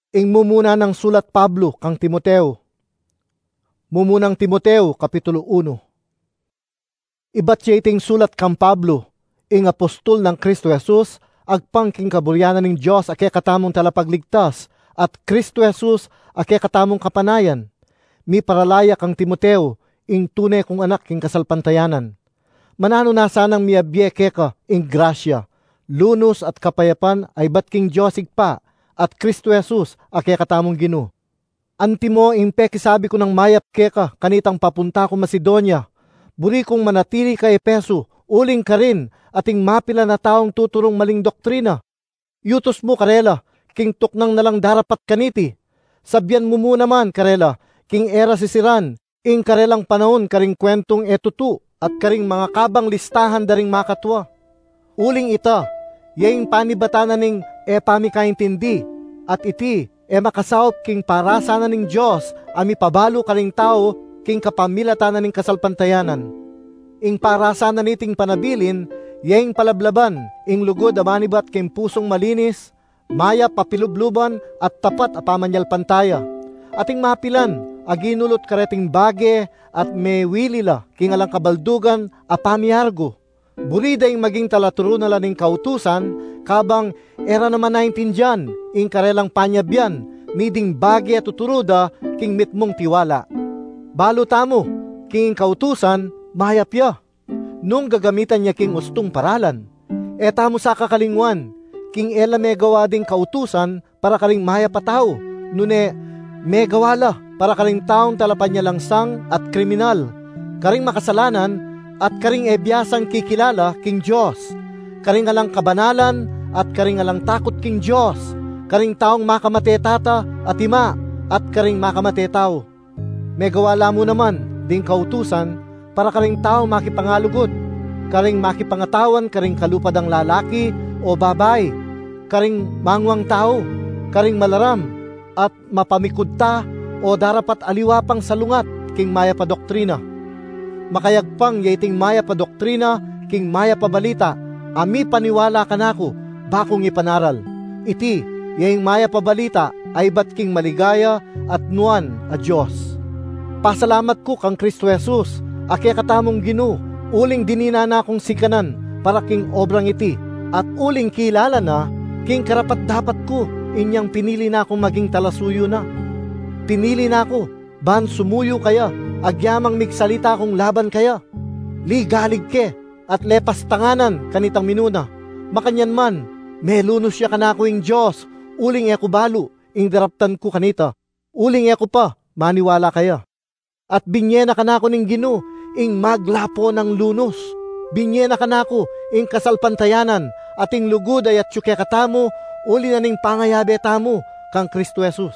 Ing mumuna ng sulat Pablo kang Timoteo. Mumunang Timoteo, Kapitulo 1. Iba't siya iting sulat kang Pablo, ing apostol ng Kristo Jesus, agpang king kaburyanan ng Diyos ake katamong talapagligtas, at Kristo Jesus ake katamong kapanayan. Mi paralaya kang Timoteo, ing tunay kong anak king kasalpantayanan. Manano na sanang miabye keka ing grasya, lunos at kapayapan ay bat king Diyos igpa, at Kristo Jesus ake katamong Ginoo. Antimo impeki sabi ko ng mayap keka kanitang papunta ko Macedonia. Buri kong manatili ka Epeso, uling ka rin ating mapila na taong tuturong maling doktrina. Yutos mo karela, king tuknang nalang darapat kaniti. Sabyan mo muna man karela, king era sisiran, ing karelang panahon karing kwentong etutu at karing mga kabang listahan daring makatwa. Uling ita, yaing panibatanan ning pamikaintindi, at iti makasawop king para sana ning Diyos ami pabalo karing tao king kapamilatanan ning kasalpantayanan. Ing para sana niting panabilin, yaing palablaban, ing lugod amanibat king pusong malinis, maya papilubluban at tapat apamanyal pantaya. Ating mapilan, aginulot kareting bage at may wilila king alang kabaldugan apamiargo. Burida ing maging talaturo na laning kautusan, kabang era naman naintindihan, ing karelang panyabyan, miding bagi at tuturuda, king mitmong tiwala. Balo tamo, king kautusan, mayapya. Nung gagamitan niya king ustong paralan, tamo sa kakalingwan, king ela may gawa ding kautusan, para karing mayapatao, nune may gawala, para karing taong talapan niya langsang at kriminal, karing makasalanan, at karing ebiyasang kikilala king Diyos, karing alang kabanalan at karing alang takot king Diyos, karing taong makamatetata at ima at karing makamatetaw. Megawala mo naman ding kautusan para karing taong makipangalugod, karing makipangatawan karing kalupadang lalaki o babay, karing mangwang tao, karing malaram at mapamikudta o darapat aliwapang salungat king maya pa doktrina. Makayagpang yaiting maya pa doktrina, king maya pa balita, ami paniwala kanako, bakong ipanaral. Iti, yaing maya pa balita, ay bat king maligaya at nuan a Diyos. Pasalamat ko kang Kristo Jesus, ake katamong Ginoo, uling dinina na akong sikanan, para king obrang iti, at uling kilala na, king karapat dapat ko, inyang pinili na akong maging talasuyo na. Pinili na ako, ban sumuyo kaya, agyamang migsalita kong laban kaya. Ligalig ke, at lepas tanganan kanitang minuna. Makanyan man, melunos siya kanako ing Diyos, uling eko balo, ing daraptan ko kanita. Uling eko pa, maniwala kaya. At binyena kanako ning Ginoo, ing maglapo ng lunos. Binyena kanako, ing kasalpantayanan, ating lugod ay at syuke katamo, uli na ning pangayabe tamo, kang Kristo Jesus.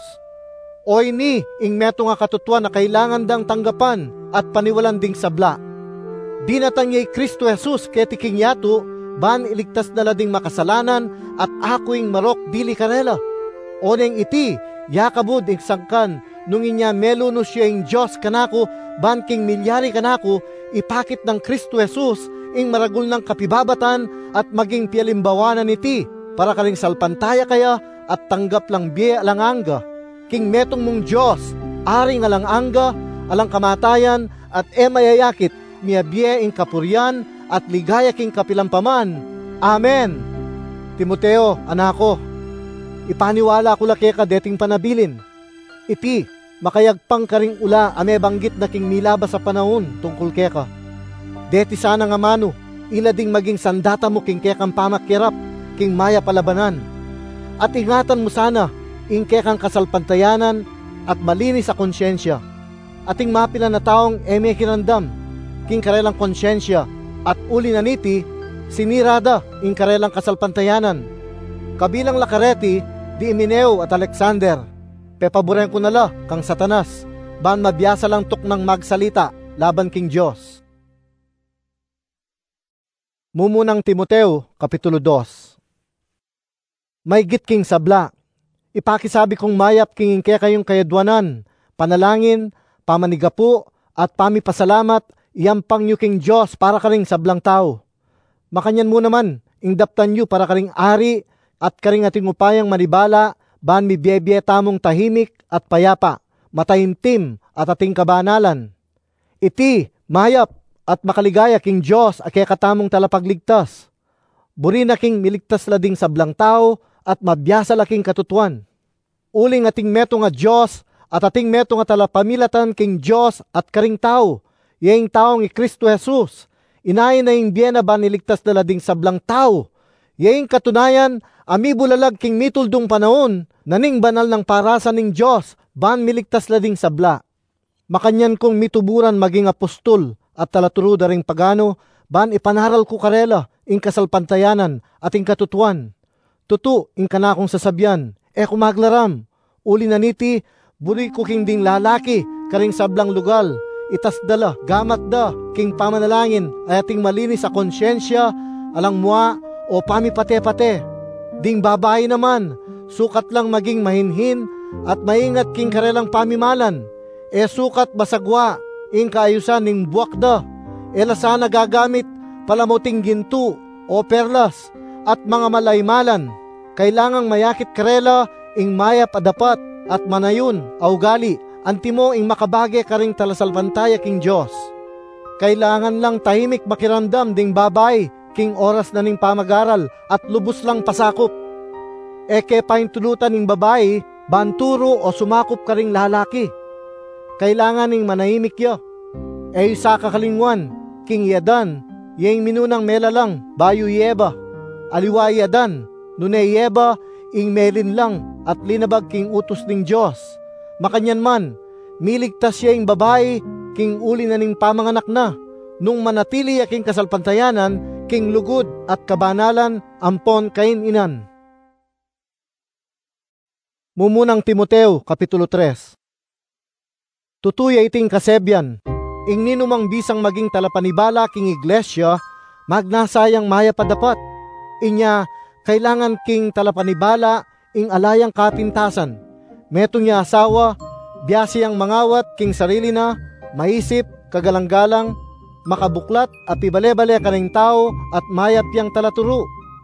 Oy ni, ing meto nga katutuan na kailangan dang tanggapan at paniwalan ding sabla. Dinatang yay Kristo Jesus ketiking yato, ban iligtas na lading makasalanan at ako ing marok dili kanela. Oneng iti, yakabod ing sangkan, nung inya melunos siya ing Diyos kanako, ban king milyari kanako, ipakit ng Kristo Jesus, ing maragul ng kapibabatan at maging pialimbawanan iti, para kaling salpantaya kaya at tanggap lang biye alang angga. King metong mong Diyos, aring alang angga, alang kamatayan, at mayayakit, miabye ing kapuryan, at ligaya king kapilampaman. Amen. Timoteo, anako, ipaniwala ko lake ka deting panabilin. Iti, makayagpang karing ula ame banggit na king milaba sa panahon tungkol keka. Deti sana nga mano, ila ding maging sandata mo king kekang pamakkirap, king maya palabanan. At ingatan mo sana, ing kekang kasalpantayanan at malinis sa konsyensya. Ating mapila na taong may kinandam, king karelang konsyensya, at uli na niti, sinirada ing karelang kasalpantayanan. Kabilang lakareti, di Imeneo at Alexander, pepaboren ko nala kang Satanas, ban mabiyasa lang tuknang magsalita, laban king Diyos. Mumunang Timoteo, Kapitulo 2. Maygit king sabla, ipakisabi kong mayap king ingke kayong kayadwanan, panalangin, pamanigapo, at pamipasalamat, iyampang nyo king Diyos para karing sablang tao. Makanyan mo naman, ingdaptan nyo para karing ari, at karing ating upayang manibala, ban mi biyebye tamong tahimik at payapa, matahimtim at ating kabanalan. Iti, mayap at makaligaya king Diyos ake katamong talapagligtas. Buri na king miligtas lading sablang tao at mabiyasa laking katutuan. Uling ating meto nga Diyos at ating meto nga talapamilatan king Diyos at karing tao, yung taong ni Kristo Jesus. Inayin na yung biyena ba niligtas na lading sablang tao. Yung katunayan, ami bulalag king mituldong panahon, naning banal ng parasan ning Diyos, ban miligtas lading sabla. Makanyan kong mituburan maging apostol at talaturo daring pagano, ban ipanaral ko karela, ing kasalpantayanan at ing katutuan. Tutu, ing kanakong sasabyan, kumaglaram, uli na niti, buri ko king ding lalaki, karing sablang lugal, itas dala, gamat da, king pamanalangin, ay ating malinis sa konsyensya, alang mua, o pamipate-pate. Ding babae naman, sukat lang maging mahinhin, at maingat king karelang pamimalan, sukat basagwa, ing kaayusan ning buwak da, lasana gagamit, palamuting ginto, o perlas, at mga malaymalan. Kailangang mayakit karela, ing mayap adapat, at manayon, augali, antimo ing makabage karing talasalpantaya king Diyos. Kailangan lang tahimik makiramdam ding babay, king oras na ning pamagaral, at lubos lang pasakop. Eke paintulutan ning babae, banturo o sumakop karing lalaki. Kailangan ning manahimik ya. Sa kakalingwan, king yadan, yung minunang melalang, bayo yeba. Aliwa yadan, nunay yeba, ing melin lang, at linabag king utos ning Diyos. Makanyan man, miligtas siya ing babae, king uli na ning pamanganak na, nung manatili king kasalpantayanan, king lugod at kabanalan, ampon kain inan. Mumunang Timoteo, Kapitulo 3. Tutuya iting kasebyan, ing ninumang bisang maging talapanibala king iglesia, magnasayang maya padapat. Inya, kailangan king talapanibala, ing alayang kapintasan. Metong niya asawa, biyasiyang mangawat king sarili na, maisip, kagalang-galang, makabuklat, at pibale-bale kaning tao, at mayap yang talaturo.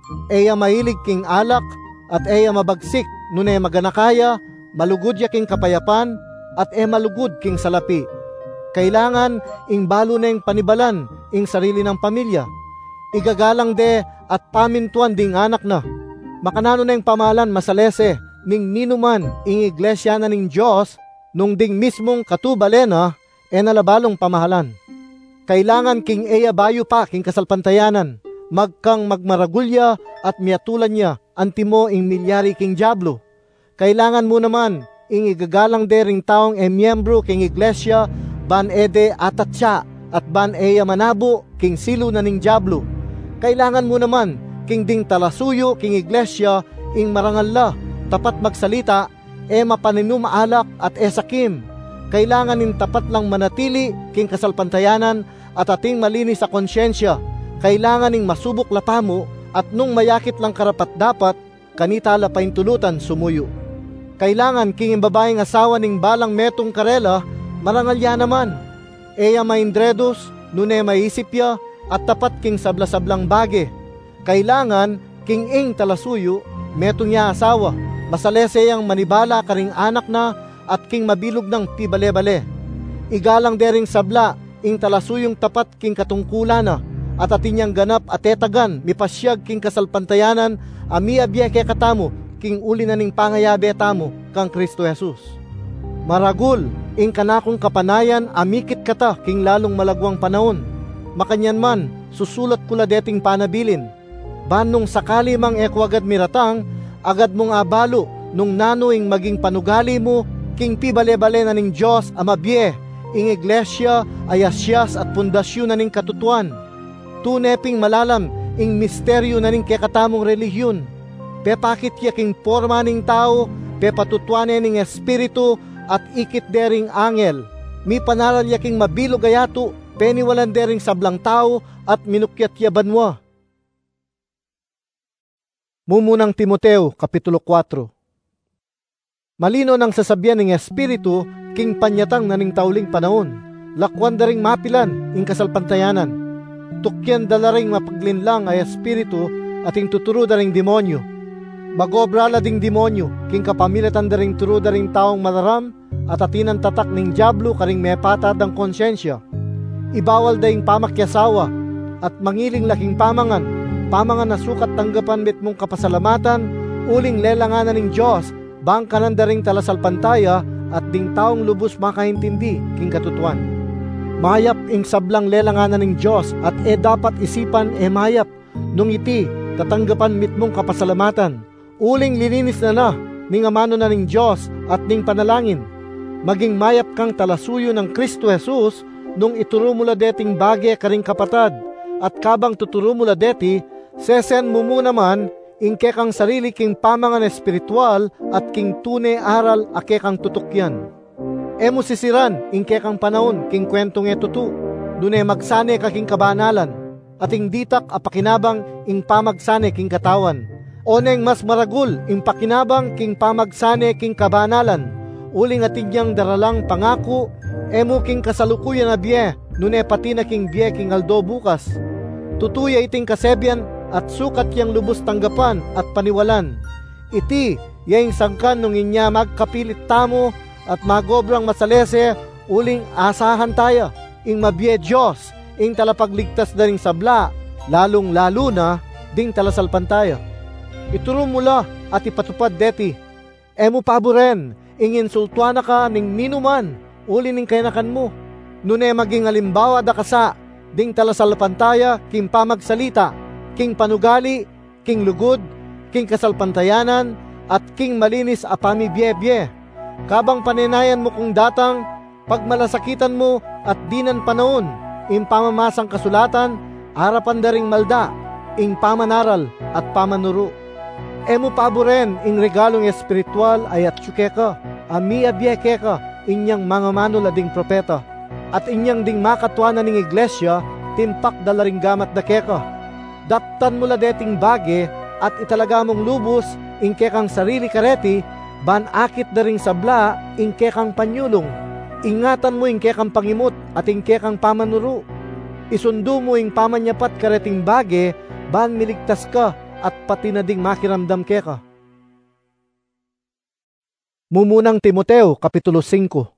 Mahilig king alak, at mabagsik, nune maganakaya, malugod ya king kapayapan, at malugod king salapi. Kailangan ing balo na ing panibalan, ing sarili ng pamilya. Igagalang de at pamintuan ding anak na. Makanano na ing pamalan masalese, ning ninuman ing iglesia na ning Diyos, nung ding mismong katubalena, nalabalong pamahalan. Kailangan king bayo pa king kasalpantayanan, magkang magmaragulya at miyatulan niya, antimo ing milyari king diablo. Kailangan mo naman, ing igagalang dering taong miyembro king iglesia, ban atat siya, at ban manabo, king silo na ning diablo. Kailangan mo naman, king ding talasuyo king iglesia, ing marangal la, tapat magsalita, mapaninumaalak at sakim. Kailangan ing tapat lang manatili, king kasalpantayanan, at ating malinis sa konsyensya. Kailangan ing masubok lapamo, at nung mayakit lang karapat dapat, kanitala paintulutan sumuyo. Kailangan king babaeng asawa ning balang metong karela, marangalya naman. Maindredos, nune maisip ya, at tapat king sabla-sablang bage. Kailangan king ing talasuyo, metong niya asawa, masalese yang manibala karing anak na, at king mabilog ng pibale-bale. Igalang dering sabla, ing talasuyong tapat king katungkulan na, at atinyang ganap at etagan, mipasyag king kasalpantayanan, ami-abye kay katamo, king uli na ning pangayabe tamo, kang Kristo Jesus. Maragul, ing kanakong kapanayan, amikit kata, king lalong malagwang panahon. Makanyan man, susulat kula deting panabilin. Banong sakali mang ekwagad miratang, agad mong abalo, nung nanoing maging panugali mo, king pibale-bale na ning Diyos amabye, ing iglesia, ayasyas at pundasyon na ning katutuan. Tuneping malalam, ing misteryo na ning kekatamong relihiyon. Pepakit ya king porma ning tao, pepatutuane ning espiritu, at ikit dering angel. Mi panaral ya king mabilog ayato, peniwalan dering sablang tao, at minukyat ya banwa. Mumunang Timoteo, Kapitulo 4. Malino nang sasabyan ng espiritu, king panyatang naning tauling panahon, lakwan daring mapilan, ing kasalpantayanan. Tukyan dalaring mapaglinlang ay espiritu, at ing tuturo daring demonyo. Magobrala ding demonyo, king kapamilatan daring turo daring taong madaram, at atinan tatak ning diablo karing mepatad ang konsyensya. Ibawal daing pamakyasawa, at mangiling laking pamangan na sukat tanggapan mit mong kapasalamatan, uling lelanganan ning Diyos, bangkanan daring talasalpantaya, at ding taong lubos makaintindi king katutuan. Mayap ing sablang lelanganan ning Diyos, at dapat isipan mayap, nung iti tatanggapan mit mong kapasalamatan, uling lininis na ning amano na ning Diyos at ning panalangin. Maging mayap kang talasuyo ng Kristo Jesus, nung ituro mula deting bagay karing kapatad, at kabang tuturo mula deti, sesen mo muna man, ingke kang sarili king pamangan espiritual, at king tune aral ake kang tutukyan. Emo sisiran, ingke kang panahon, king kwentong etutu, dune magsane ka king kabanalan, at ing ditak apakinabang ing pamagsane king katawan. Oneng mas maragul, ing pakinabang king pamagsane king kabanalan, uling atinyang daralang pangako, emo king kasalukuyan na biye, nune pati na king biye king aldo bukas. Tutuya iting kasebyan, at sukat yang lubos tanggapan at paniwalan. Iti, yaing sangkan nung inya magkapilit tamo, at magobrang masalese, uling asahan tayo, ing mabiye Diyos, ing talapagligtas daring sabla, lalong lalo na, ding talasalpan tayo. Ituro mula at ipatupad deti. Emo paboren, ing insultuana ka ning ninuman, uli ning kainakan mo. Nune maging alimbawa da kasa, ding talasalpantaya, king pamagsalita, king panugali, king lugod, king kasalpantayanan, at king malinis apami biye-biye. Kabang panenayan mo kung datang, pagmalasakitan mo at dinan panahon, ing pamamasang kasulatan, harapan daring malda, ing pamanaral at pamanuro. Emo paboren, ing regalong espiritual ay at syukeka, ami abiyekeka, inyang mga manulading propeta, at inyang ding makatwanan ng iglesia, timpak dalaring gamat da keka. Daptan mula deting bage, at italaga mong lubos, ingke kang sarili kareti, ban akit daring sabla, ingke kang panyulong. Ingatan mo ingke kang pangimot, at ingke kang pamanuro. Isundo mo ing pamanyapat kareting bage, ban miligtas ka, at pati na ding makiramdam keka. Mumunang Timoteo, Kapitulo 5.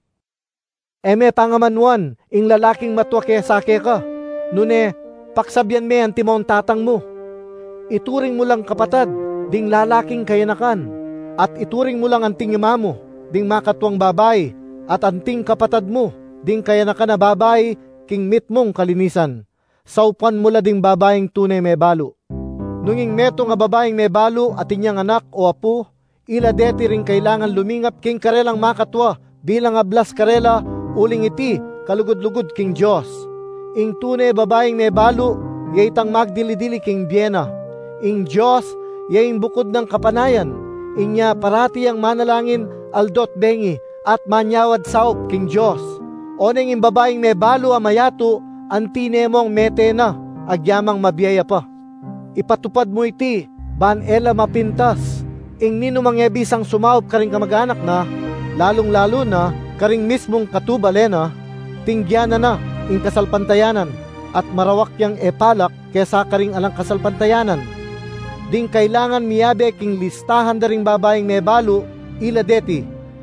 Eme pangamanwan, ing lalaking matwa kaya sake ka, nune, paksabyan me ang timong tatang mo. Ituring mo lang kapatad, ding lalaking kayanakan, at ituring mo lang anting ima mo, ding makatwang babae, at anting kapatad mo, ding kayanakan na babae, king mit mong kalinisan. Saupan mula ding babaeng tunay may balo. Nunging meto nga babaeng may balo at inyang anak o apo, ila deti ring kailangan lumingap king karelang makatwa, bilang ablas karela, uling iti, kalugod-lugod king Diyos. Ing tunay babaeng may balo, yaytang magdili-dili king biyena. Ing Diyos, yaing bukod ng kapanayan, inya parati ang manalangin aldot bengi, at manyawad saop king Diyos. Oneng ing babaeng may balo amayato, antinemong mete na, agyamang mabiyaya pa. Ipatupad mo iti, ban ela mapintas, ing nino mangyabisang sumaop karing kamag-anak na, lalong-lalo na, karing mismong katubalena, tinggyanan na, ing kasalpantayanan, at marawak yang epalak kesa karing alang kasalpantayanan. Ding kailangan miyabe king listahan daring babaeng may balo, ila deti.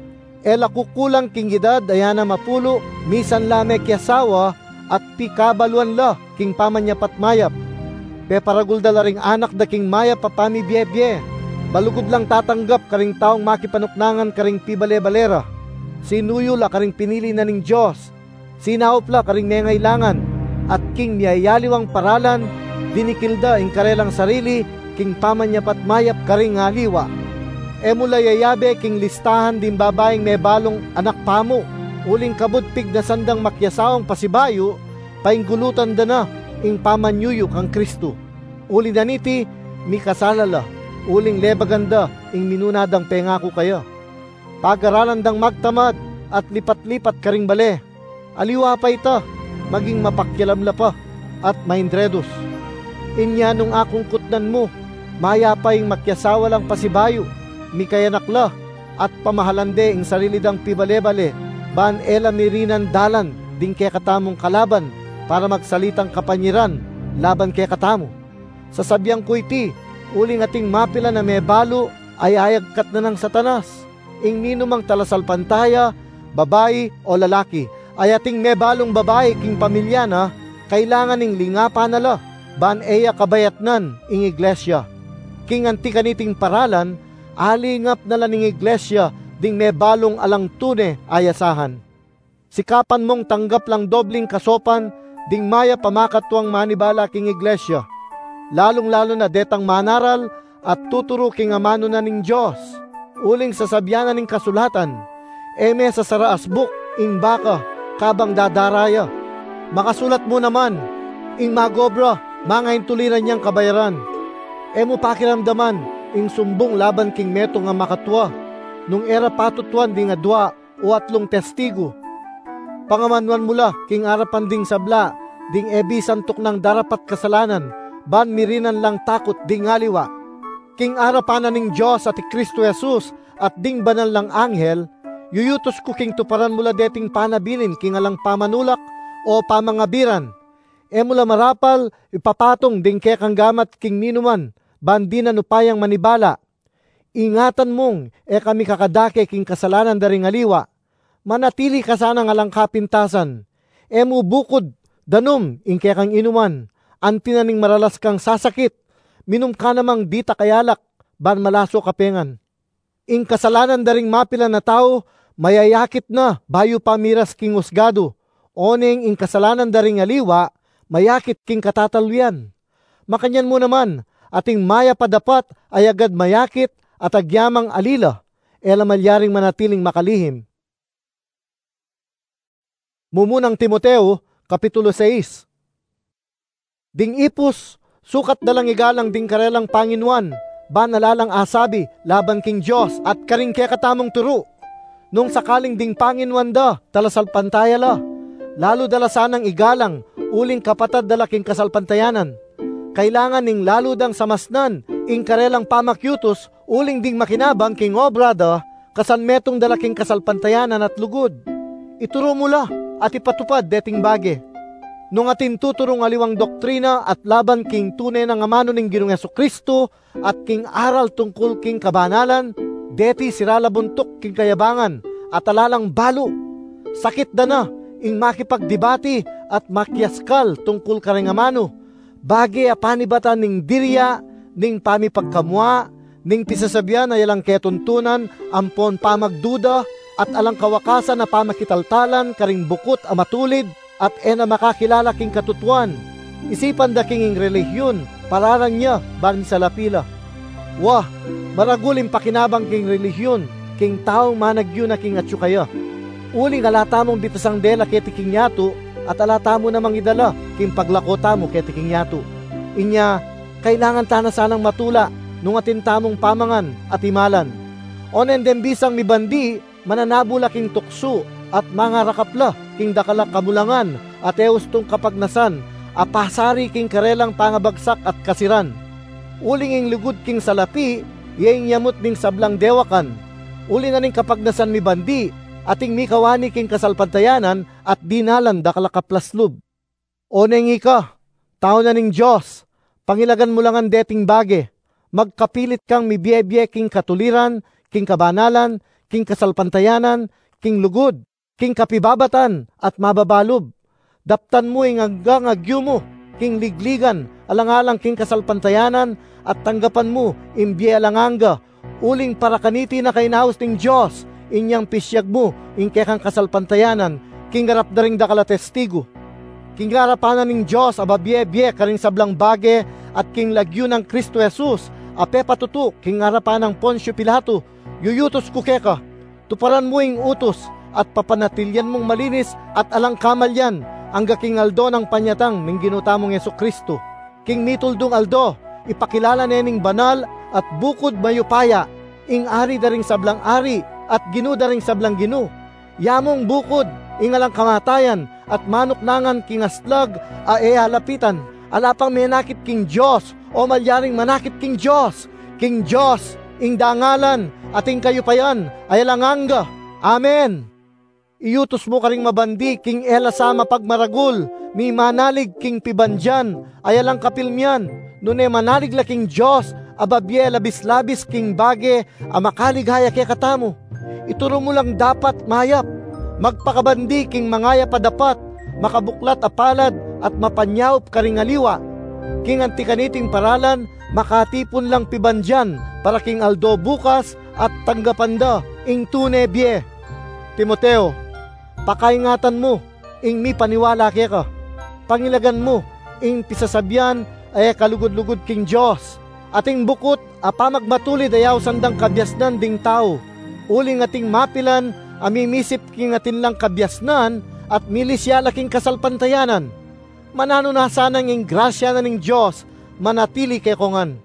Ela kukulang king edad ayana mapulo, misan lame kiasawa, at pikabaluan la king pamanyapat mayap. Pe paragul dalaring anak da king mayap papami biye-biye. Balugod lang tatanggap karing taong makipanuknangan karing pibale-balera. Sinuyo la karing pinili na ning Diyos. Sinaop la karing mengailangan, at king niyayaliwang paralan, dinikilda ing karelang sarili, king pamanyapat mayap karing ngaliwa. Emula yayabe king listahan din babaeng may balong anak pamo, uling kabudpig na sandang makyasawang pasibayo, painggulutan da na, ing pamanyuyok ang Kristo. Uli na niti, mikasalala, uling lebaganda, ing minunadang pengako kaya. Pag-aralan dang magtamad, at lipat-lipat karing bale. Aliwa pa ita, maging mapakyalamla pa, at maindredos. Inyanong akong kutnan mo, maya pa ing makyasawa lang pasibayo, mikayanakla, at pamahalande ing sarili dang pibale-bale, ban ela mirinan dalan, ding kaya katamong kalaban, para magsalitang kapanyiran, laban kaya katamo. Sasabyang ko iti, Uling ating mapila na may balo ay ayagkat na ng Satanas. Ing ninumang talasalpantaya, babae o lalaki, ay ating may balong babae king pamilya na, kailangan ning lingapa nala, ban eya kabayatnan ing iglesia. King antikaniting paralan, alingap nala ning iglesia, ding may balong alang tune ayasahan. Sikapan mong tanggap lang dobling kasopan, ding maya pamakatwang manibala king iglesia. Lalong-lalo na detang manaral at tuturo king amano na ning Diyos. Uling sasabyanan ning kasulatan, eme sa saraasbuk ing baka kabang dadaraya. Makasulat mo naman, ing magobra, mga intuliran niyang kabayaran. Emo pakiramdaman, ing sumbong laban king meto nga makatwa, nung era patutuan di nga 2 o 3 testigo. Pangamanwan mula, king arapan ding sabla, ding ebi santok ng darapat kasalanan, ban mirinan lang takot ding aliwa. King arapanan ning Diyos at Kristo Jesus at ding banal lang anghel, yuyutos ko king tuparan mula deting panabilin king alang pamanulak o pamangabiran. Mula marapal, ipapatong ding kekang gamat king ninuman, ban di na nupayang manibala. Ingatan mong, kami kakadake king kasalanan daring aliwa. Manatili ka sana nga lang kapintasan. Emu bukod, danom, ingke kang inuman. Antinaning maralas kang sasakit. Minum ka namang dita kayalak, ban malaso kapengan. Ing kasalanan daring mapila na tao, mayayakit na, bayo pamiras king usgado. Oneng ing kasalanan daring aliwa, mayakit king katatalwian. Makanyan mo naman, ating maya padapat ay agad mayakit at agyamang alila, elamalyaring manatiling makalihim. Mumunang Timoteo, Kapitulo 6. Ding ipus, sukat dalang igalang ding karelang Panginuan, ban nalalang asabi, laban king Diyos at karing kaya katamong turo. Nung sakaling ding Panginuan da, talasalpantaya la, lalo dala sanang igalang, uling kapatad dala king kasalpantayanan. Kailangan ning lalo dang samasnan, ing karelang pamakyutos, uling ding makinabang king obrada, kasanmetong dala king kasalpantayanan at lugod. Ituro mula, at ipatupad deting bage. Nung atin tuturong aliwang doktrina at laban king tunay ng amano ning Ginoong Jesucristo at king aral tungkol king kabanalan, deti sirala buntok king kayabangan at alalang balo. Sakit da na, ing makipagdebati at makyaskal tungkol kareng amano. Bage apanibatan ning dirya, ning pamipagkamwa, ning pisasabyan na yalang ketuntunan, ampon pamagduda, at alang kawakasan na pamakitaltalan, karing bukot a matulid, at ena makakilala king katutuan. Isipan da king relihiyon, pararan niya, ban sa lapila. Wah, maragulim pakinabang king relihiyon, king taong managyo na king atyo kaya. Uling alata mong bitasang dela keti king yato, at alata mo namang idala, king paglakota mo keti king yato. Inya, kailangan tana sanang matula, nung atin tamong pamangan at imalan. Onen dem bisang mibandi, mananabula king tukso at mga rakapla king dakalak kamulangan at eustong kapagnasan apasari king karelang pangabagsak at kasiran. Uling ing lugod king salapi yaing yamot ning sablang dewakan. Uli na ning kapagnasan mi bandi ating mikawani king kasalpantayanan at dinalan dakalakaplaslob. Oneng ika, tao na ning Diyos, pangilagan mo langan deting bage, magkapilit kang mibiye-biye king katuliran, king kabanalan, king kasalpantayanan, king lugod, king kapibabatan, at mababalob. Daptan mo ing hanggang agyo mo, king ligligan, alang-alang king kasalpantayanan, at tanggapan mo, imbiye alanganga, uling para kaniti na kainaos ning Diyos, inyang pisyag mo, ing kekang kasalpantayanan, king garap daring dakala testigo. King garapanan ning Diyos, ababiye-biye karing sablang bage, at king lagyo ng Kristo Jesus, ape patutu, king harapan ng Poncio Pilato, yuyutos ko keka, tuparan mo ing utos at papanatilyan mong malinis at alang kamalyan ang gaking aldo ng panyatang ng ginutamong Jesucristo. King mituldong aldo, ipakilala nening banal at bukod mayupaya, ing ari daring sablang ari at ginu daring sablang ginu. Yamong bukod, ing alang kamatayan at manuknangan king aslag halapitan, alapang menakit king Diyos o malyaring manakit king Diyos. King Diyos, ing dangalan, ating kayupayan, ay langanga. Amen. Iyutos mo karing mabandi, king ela sama pagmaragul, mi manalig king pibandyan, ay alang kapilmyan, nune manalig la king Diyos, ababye labis-labis king bage a makaligaya kay katamo. Ituro mo lang dapat mayap, magpakabandi king mangaya padapat, makabuklat apalad at mapanyaup karingaliwa. King antikaniting paralan, makatipon lang pibandyan, para king aldo bukas at tanggapanda, ing tunebye. Timoteo, pakaingatan mo, ing mi paniwala kaya ka. Pangilagan mo, ing pisasabyan ay kalugod-lugod king Diyos. Ating bukot, apamagmatulid ayaw sandang kabyasnan ding tao. Uling ating mapilan, amimisip king atin lang kabyasnan, at milisya laking kasalpantayanan. Manano na sana ng grasya na ning Diyos, manatili kay kongan.